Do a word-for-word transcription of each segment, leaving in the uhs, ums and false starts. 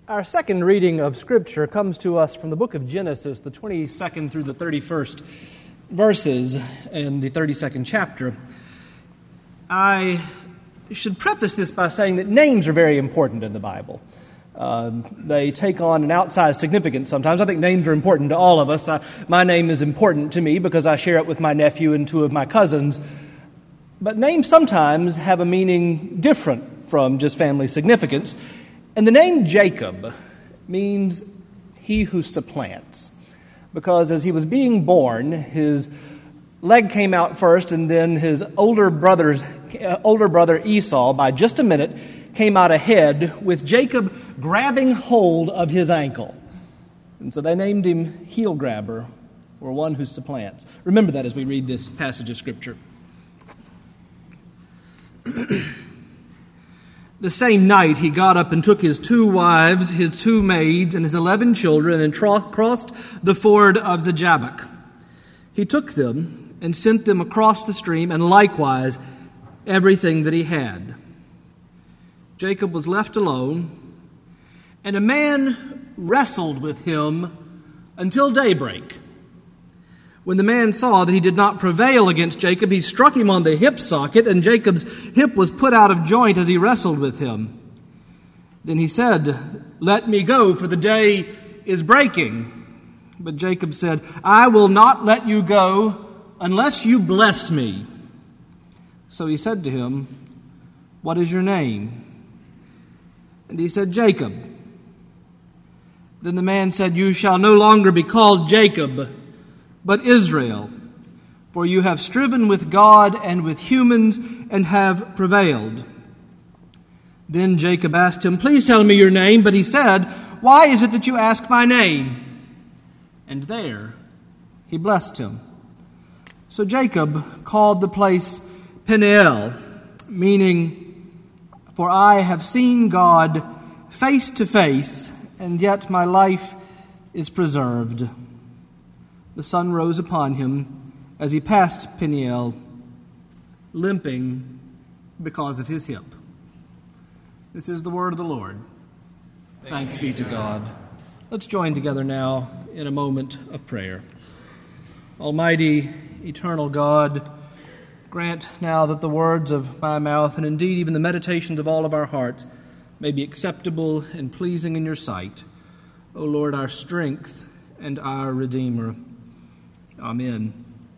Our second reading of Scripture comes to us from the book of Genesis, the twenty-second through the thirty-first verses in the thirty-second chapter. I should preface this by saying that names are very important in the Bible. Uh, they take on an outsized significance sometimes. I think names are important to all of us. I, my name is important to me because I share it with my nephew and two of my cousins. But names sometimes have a meaning different from just family significance. And the name Jacob means he who supplants, because as he was being born, his leg came out first, and then his older brother's uh, older brother Esau, by just a minute, came out ahead with Jacob grabbing hold of his ankle. And so they named him Heel Grabber, or one who supplants. Remember that as we read this passage of Scripture. The same night he got up and took his two wives, his two maids, and his eleven children, and tro- crossed the ford of the Jabbok. He took them and sent them across the stream, and likewise everything that he had. Jacob was left alone, and a man wrestled with him until daybreak. When the man saw that he did not prevail against Jacob, he struck him on the hip socket, and Jacob's hip was put out of joint as he wrestled with him. Then he said, "Let me go, for the day is breaking." But Jacob said, "I will not let you go unless you bless me." So he said to him, "What is your name?" And he said, "Jacob." Then the man said, "You shall no longer be called Jacob, but Israel, for you have striven with God and with humans and have prevailed." Then Jacob asked him, "Please tell me your name." But he said, "Why is it that you ask my name?" And there he blessed him. So Jacob called the place Peniel, meaning, "For I have seen God face to face, and yet my life is preserved." The sun rose upon him as he passed Peniel, limping because of his hip. This is the word of the Lord. Thanks, Thanks be to God. Let's join together now in a moment of prayer. Almighty, eternal God, grant now that the words of my mouth, and indeed even the meditations of all of our hearts, may be acceptable and pleasing in your sight. O Lord, our strength and our Redeemer. Amen.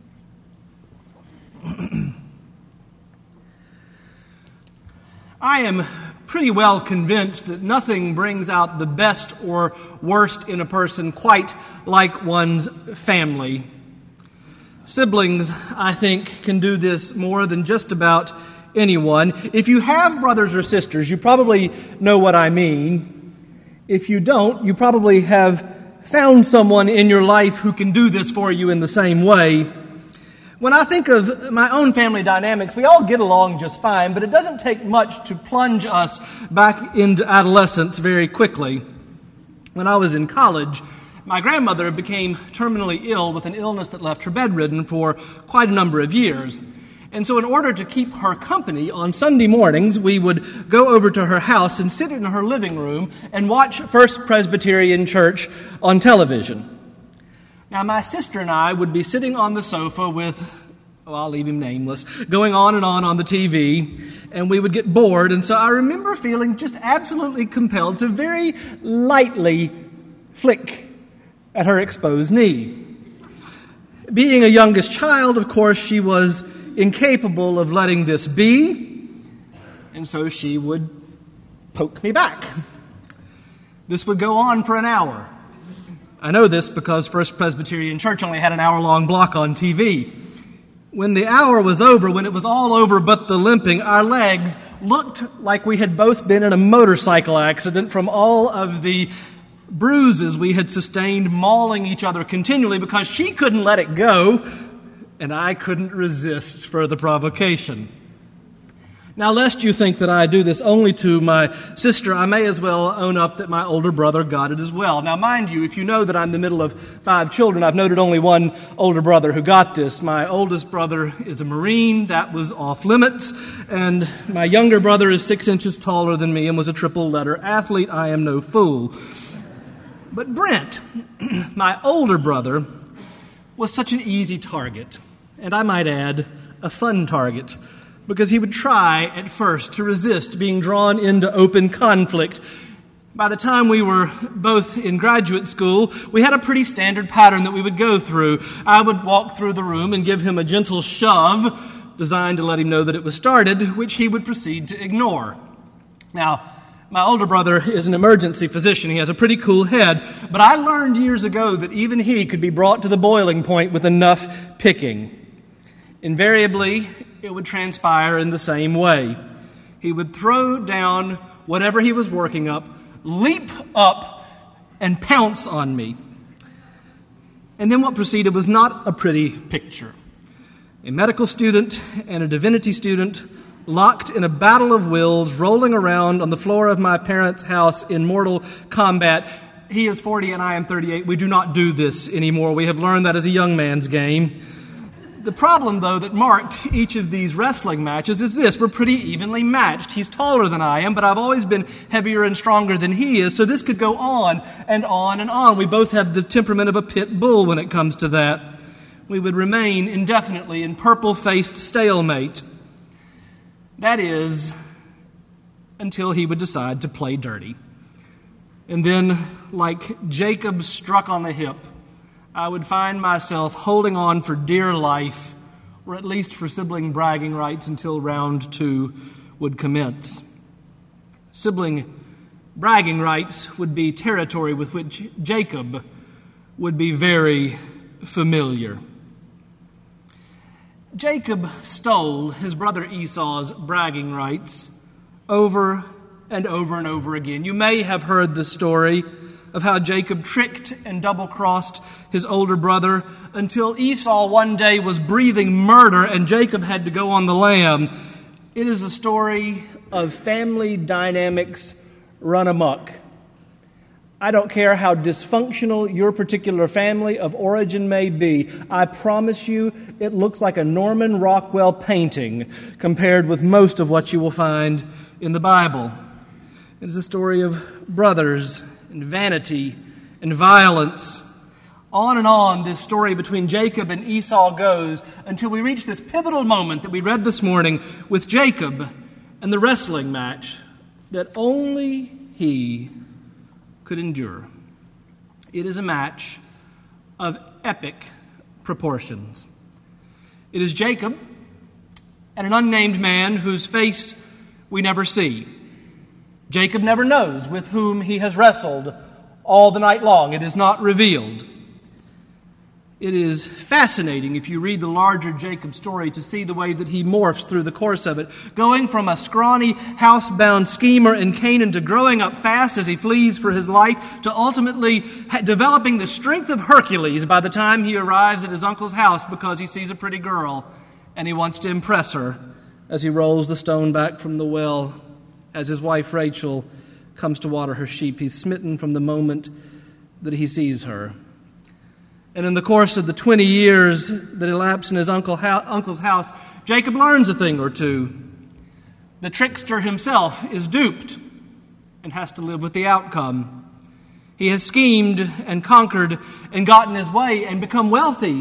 I am pretty well convinced that nothing brings out the best or worst in a person quite like one's family. Siblings, I think, can do this more than just about anyone. If you have brothers or sisters, you probably know what I mean. If you don't, you probably have found someone in your life who can do this for you in the same way. When I think of my own family dynamics, we all get along just fine, but it doesn't take much to plunge us back into adolescence very quickly. When I was in college, my grandmother became terminally ill with an illness that left her bedridden for quite a number of years. And so in order to keep her company on Sunday mornings, we would go over to her house and sit in her living room and watch First Presbyterian Church on television. Now, my sister and I would be sitting on the sofa with, well, I'll leave him nameless, going on and on on the T V, and we would get bored. And so I remember feeling just absolutely compelled to very lightly flick at her exposed knee. Being a youngest child, of course, she was incapable of letting this be, and so she would poke me back. This would go on for an hour. I know this because First Presbyterian Church only had an hour-long block on T V. When the hour was over, when it was all over but the limping, our legs looked like we had both been in a motorcycle accident from all of the bruises we had sustained mauling each other continually because she couldn't let it go, and I couldn't resist further provocation. Now, lest you think that I do this only to my sister, I may as well own up that my older brother got it as well. Now, mind you, if you know that I'm in the middle of five children, I've noted only one older brother who got this. My oldest brother is a Marine. That was off limits. And my younger brother is six inches taller than me and was a triple-letter athlete. I am no fool. But Brent, my older brother, was such an easy target, and I might add, a fun target, because he would try at first to resist being drawn into open conflict. By the time we were both in graduate school, we had a pretty standard pattern that we would go through. I would walk through the room and give him a gentle shove, designed to let him know that it was started, which he would proceed to ignore. Now, my older brother is an emergency physician. He has a pretty cool head, but I learned years ago that even he could be brought to the boiling point with enough picking. Invariably, it would transpire in the same way. He would throw down whatever he was working up, leap up, and pounce on me. And then what proceeded was not a pretty picture. A medical student and a divinity student locked in a battle of wills, rolling around on the floor of my parents' house in mortal combat. He is forty and I am thirty-eight. We do not do this anymore. We have learned that as a young man's game. The problem, though, that marked each of these wrestling matches is this. We're pretty evenly matched. He's taller than I am, but I've always been heavier and stronger than he is, so this could go on and on and on. We both have the temperament of a pit bull when it comes to that. We would remain indefinitely in purple-faced stalemate. That is, until he would decide to play dirty. And then, like Jacob struck on the hip, I would find myself holding on for dear life, or at least for sibling bragging rights until round two would commence. Sibling bragging rights would be territory with which Jacob would be very familiar. Jacob stole his brother Esau's bragging rights over and over and over again. You may have heard the story of how Jacob tricked and double-crossed his older brother until Esau one day was breathing murder and Jacob had to go on the lam. It is a story of family dynamics run amok. I don't care how dysfunctional your particular family of origin may be. I promise you it looks like a Norman Rockwell painting compared with most of what you will find in the Bible. It is a story of brothers and vanity and violence. On and on this story between Jacob and Esau goes until we reach this pivotal moment that we read this morning with Jacob and the wrestling match that only he could endure. It is a match of epic proportions. It is Jacob and an unnamed man whose face we never see. Jacob never knows with whom he has wrestled all the night long. It is not revealed. It is fascinating, if you read the larger Jacob story, to see the way that he morphs through the course of it, going from a scrawny, housebound schemer in Canaan to growing up fast as he flees for his life, to ultimately ha- developing the strength of Hercules by the time he arrives at his uncle's house because he sees a pretty girl and he wants to impress her as he rolls the stone back from the well. As his wife Rachel comes to water her sheep, he's smitten from the moment that he sees her. And in the course of the twenty years that elapse in his uncle, uncle's house, Jacob learns a thing or two. The trickster himself is duped and has to live with the outcome. He has schemed and conquered and gotten his way and become wealthy.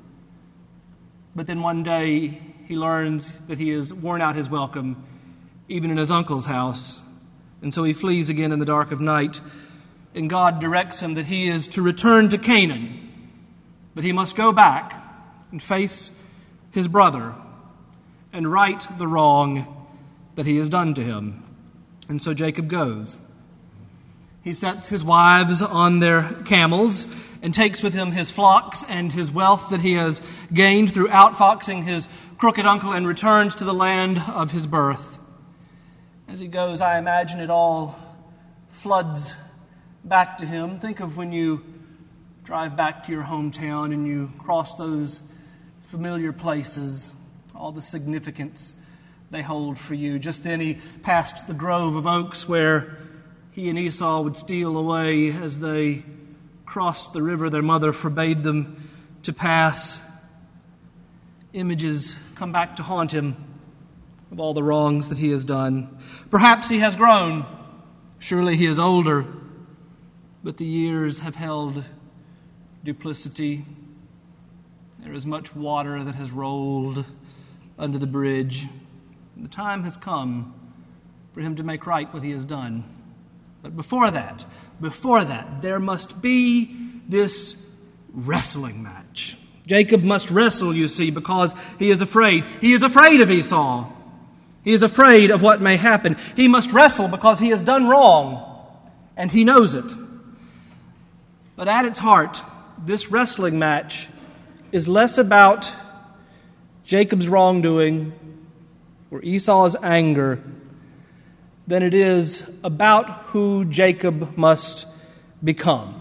But then one day he learns that he has worn out his welcome even in his uncle's house. And so he flees again in the dark of night. And God directs him that he is to return to Canaan, that he must go back and face his brother and right the wrong that he has done to him. And so Jacob goes. He sets his wives on their camels and takes with him his flocks and his wealth that he has gained through outfoxing his crooked uncle, and returns to the land of his birth. As he goes, I imagine it all floods back to him. Think of when you drive back to your hometown and you cross those familiar places, all the significance they hold for you. Just then he passed the grove of oaks where he and Esau would steal away as they crossed the river their mother forbade them to pass. Images come back to haunt him of all the wrongs that he has done. Perhaps he has grown. Surely he is older. But the years have held duplicity. There is much water that has rolled under the bridge. The time has come for him to make right what he has done. But before that, before that, there must be this wrestling match. Jacob must wrestle, you see, because he is afraid. He is afraid of Esau. He is afraid of what may happen. He must wrestle because he has done wrong, and he knows it. But at its heart, this wrestling match is less about Jacob's wrongdoing or Esau's anger than it is about who Jacob must become.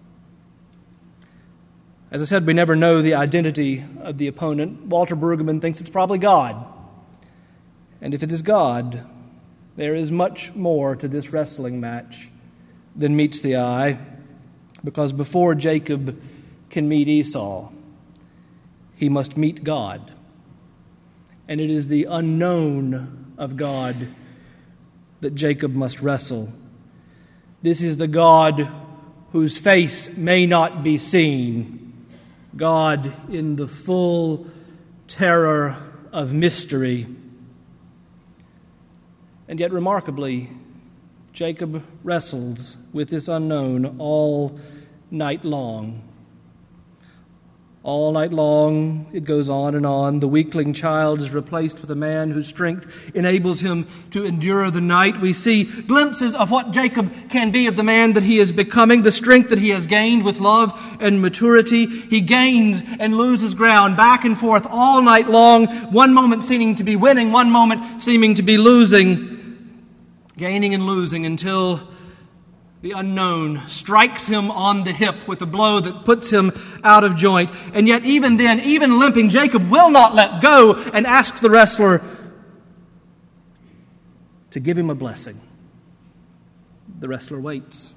As I said, we never know the identity of the opponent. Walter Brueggemann thinks it's probably God. And if it is God, there is much more to this wrestling match than meets the eye, because before Jacob can meet Esau, he must meet God. And it is the unknown of God that Jacob must wrestle. This is the God whose face may not be seen, God in the full terror of mystery. And yet, remarkably, Jacob wrestles with this unknown all night long. All night long, it goes on and on. The weakling child is replaced with a man whose strength enables him to endure the night. We see glimpses of what Jacob can be, of the man that he is becoming, the strength that he has gained with love and maturity. He gains and loses ground back and forth all night long, one moment seeming to be winning, one moment seeming to be losing, gaining and losing until the unknown strikes him on the hip with a blow that puts him out of joint. And yet even then, even limping, Jacob will not let go and asks the wrestler to give him a blessing. The wrestler waits.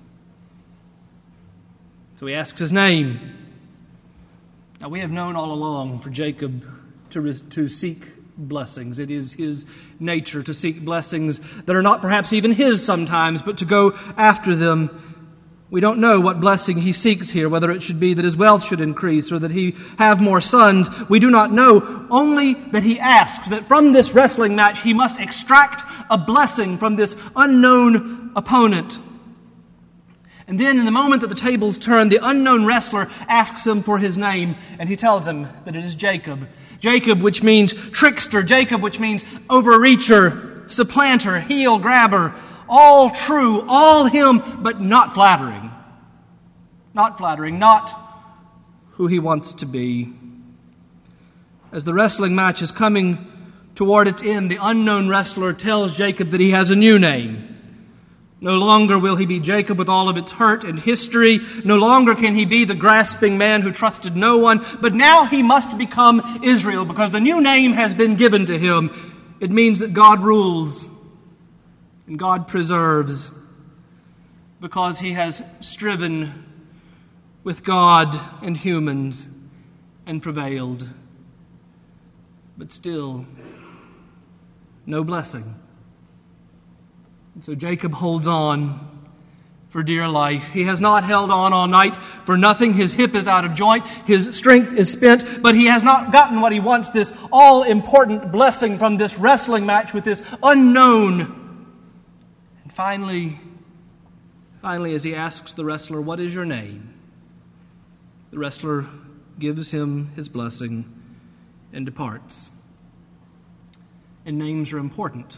So he asks his name. Now we have known all along for Jacob to, to seek blessings. It is his nature to seek blessings that are not perhaps even his sometimes, but to go after them. We don't know what blessing he seeks here, whether it should be that his wealth should increase or that he have more sons. We do not know, only that he asks that from this wrestling match he must extract a blessing from this unknown opponent. And then in the moment that the tables turn, the unknown wrestler asks him for his name, and he tells him that it is Jacob. Jacob, which means trickster. Jacob, which means overreacher, supplanter, heel grabber. All true, all him, but not flattering. Not flattering, not who he wants to be. As the wrestling match is coming toward its end, the unknown wrestler tells Jacob that he has a new name. No longer will he be Jacob with all of its hurt and history. No longer can he be the grasping man who trusted no one. But now he must become Israel, because the new name has been given to him. It means that God rules and God preserves, because he has striven with God and humans and prevailed. But still, no blessing. And so Jacob holds on for dear life. He has not held on all night for nothing. His hip is out of joint. His strength is spent, but he has not gotten what he wants, this all-important blessing from this wrestling match with this unknown. And finally, finally, as he asks the wrestler, "What is your name?" the wrestler gives him his blessing and departs. And names are important.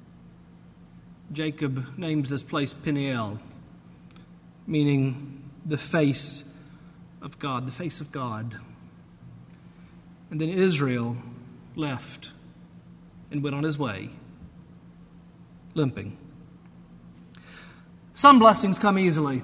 Jacob names this place Peniel, meaning the face of God, the face of God. And then Israel left and went on his way, limping. Some blessings come easily.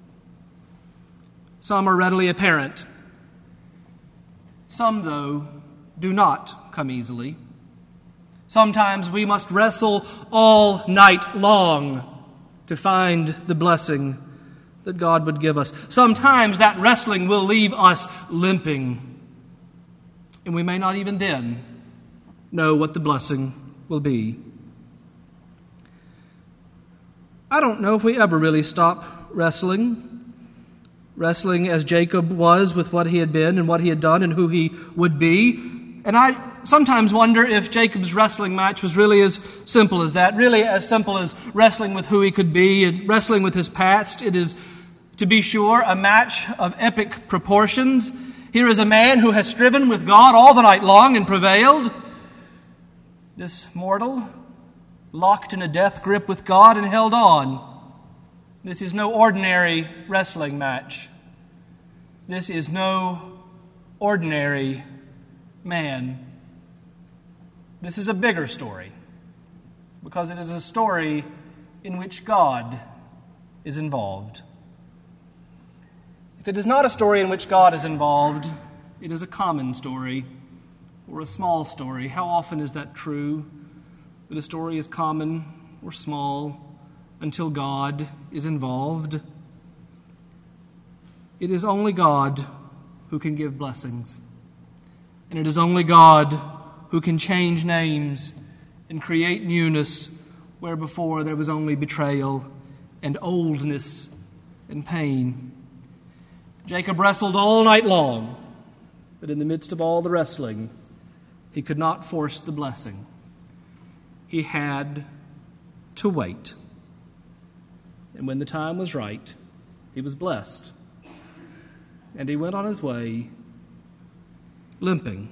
Some are readily apparent. Some, though, do not come easily. Sometimes we must wrestle all night long to find the blessing that God would give us. Sometimes that wrestling will leave us limping, and we may not even then know what the blessing will be. I don't know if we ever really stop wrestling, wrestling as Jacob was with what he had been and what he had done and who he would be. And I sometimes wonder if Jacob's wrestling match was really as simple as that, really as simple as wrestling with who he could be and wrestling with his past. It is, to be sure, a match of epic proportions. Here is a man who has striven with God all the night long and prevailed. This mortal, locked in a death grip with God and held on. This is no ordinary wrestling match. This is no ordinary man. This is a bigger story, because it is a story in which God is involved. If it is not a story in which God is involved, it is a common story or a small story. How often is that true? That a story is common or small until God is involved? It is only God who can give blessings. And it is only God who can change names and create newness where before there was only betrayal and oldness and pain. Jacob wrestled all night long, but in the midst of all the wrestling, he could not force the blessing. He had to wait. And when the time was right, he was blessed. And he went on his way limping.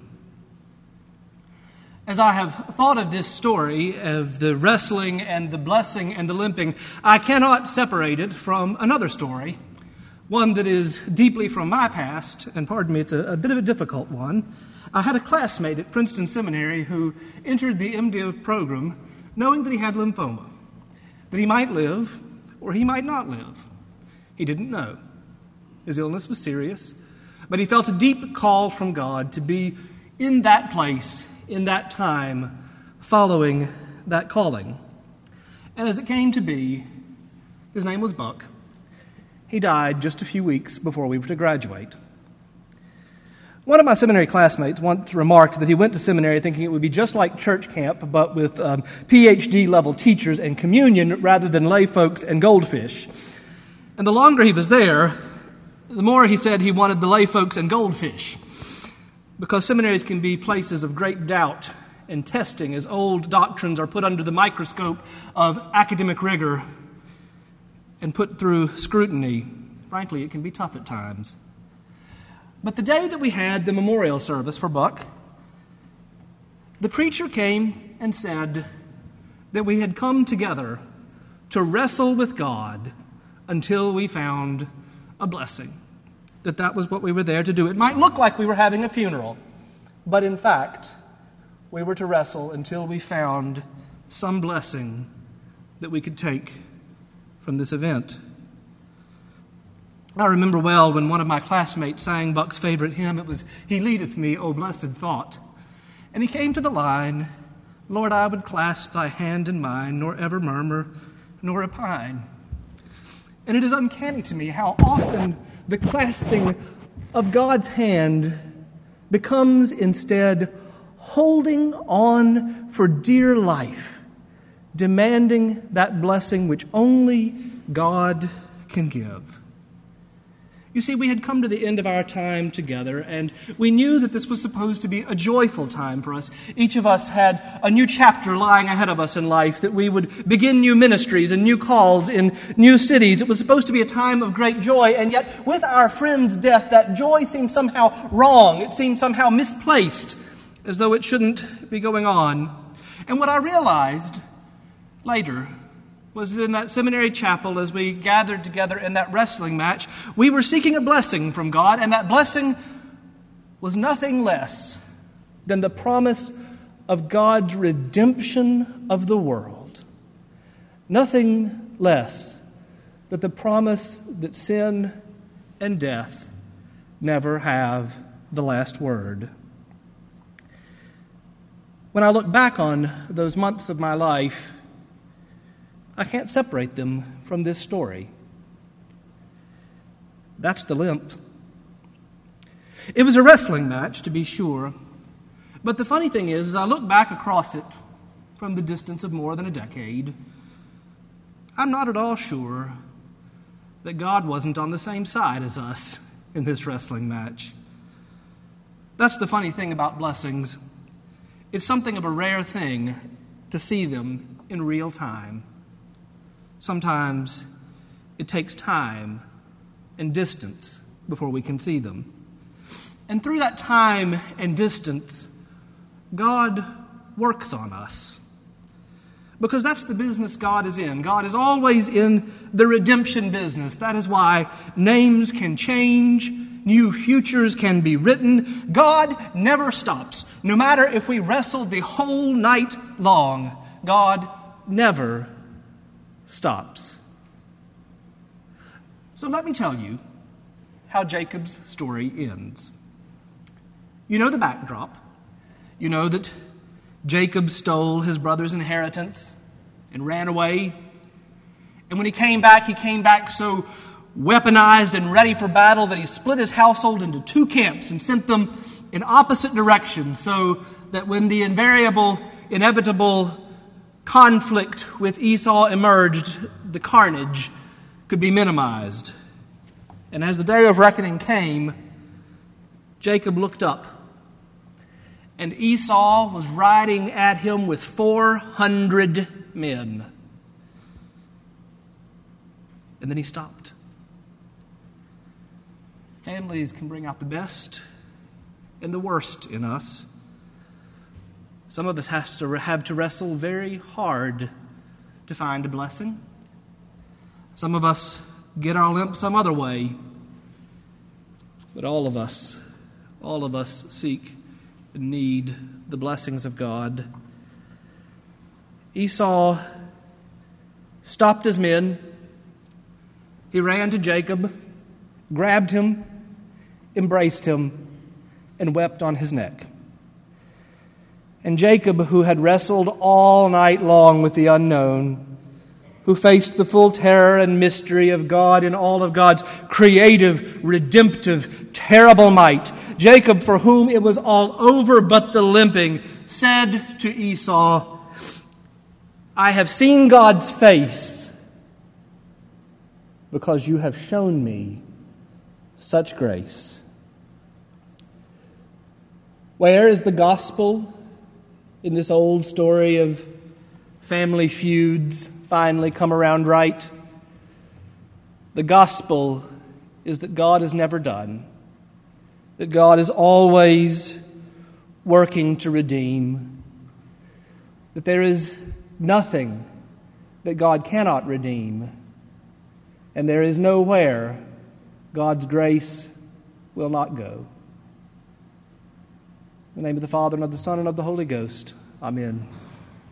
As I have thought of this story of the wrestling and the blessing and the limping, I cannot separate it from another story, one that is deeply from my past, and pardon me, it's a, a bit of a difficult one. I had a classmate at Princeton Seminary who entered the MDiv program knowing that he had lymphoma, that he might live or he might not live. He didn't know. His illness was serious, but he felt a deep call from God to be in that place, in that time, following that calling. And as it came to be, his name was Buck. He died just a few weeks before we were to graduate. One of my seminary classmates once remarked that he went to seminary thinking it would be just like church camp, but with um, P H D-level teachers and communion rather than lay folks and goldfish. And the longer he was there, the more he said he wanted the lay folks and goldfish, because seminaries can be places of great doubt and testing as old doctrines are put under the microscope of academic rigor and put through scrutiny. Frankly, it can be tough at times. But the day that we had the memorial service for Buck, the preacher came and said that we had come together to wrestle with God until we found a blessing. That that was what we were there to do. It might look like we were having a funeral, but in fact, we were to wrestle until we found some blessing that we could take from this event. I remember well when one of my classmates sang Buck's favorite hymn. It was, "He leadeth me, O blessed thought." And he came to the line, "Lord, I would clasp thy hand in mine, nor ever murmur, nor repine." And it is uncanny to me how often the clasping of God's hand becomes instead holding on for dear life, demanding that blessing which only God can give. You see, we had come to the end of our time together, and we knew that this was supposed to be a joyful time for us. Each of us had a new chapter lying ahead of us in life, that we would begin new ministries and new calls in new cities. It was supposed to be a time of great joy, and yet with our friend's death, that joy seemed somehow wrong. It seemed somehow misplaced, as though it shouldn't be going on. And what I realized later was that in that seminary chapel, as we gathered together in that wrestling match, we were seeking a blessing from God, and that blessing was nothing less than the promise of God's redemption of the world. Nothing less than the promise that sin and death never have the last word. When I look back on those months of my life, I can't separate them from this story. That's the limp. It was a wrestling match, to be sure, but the funny thing is, as I look back across it from the distance of more than a decade, I'm not at all sure that God wasn't on the same side as us in this wrestling match. That's the funny thing about blessings. It's something of a rare thing to see them in real time. Sometimes it takes time and distance before we can see them. And through that time and distance, God works on us. Because that's the business God is in. God is always in the redemption business. That is why names can change, new futures can be written. God never stops. No matter if we wrestle the whole night long, God never stops. So let me tell you how Jacob's story ends. You know the backdrop. You know that Jacob stole his brother's inheritance and ran away. And when he came back, he came back so weaponized and ready for battle that he split his household into two camps and sent them in opposite directions so that when the invariable, inevitable conflict with Esau emerged, the carnage could be minimized. And as the day of reckoning came, Jacob looked up, and Esau was riding at him with four hundred men. And then he stopped. Families can bring out the best and the worst in us. Some of us has to have to wrestle very hard to find a blessing. Some of us get our limp some other way. But all of us, all of us seek and need the blessings of God. Esau stopped his men. He ran to Jacob, grabbed him, embraced him, and wept on his neck. And Jacob, who had wrestled all night long with the unknown, who faced the full terror and mystery of God in all of God's creative, redemptive, terrible might, Jacob, for whom it was all over but the limping, said to Esau, I have seen God's face because you have shown me such grace. Where is the gospel in this old story of family feuds finally come around right? The gospel is that God is never done, that God is always working to redeem, that there is nothing that God cannot redeem, and there is nowhere God's grace will not go. In the name of the Father, and of the Son, and of the Holy Ghost. Amen.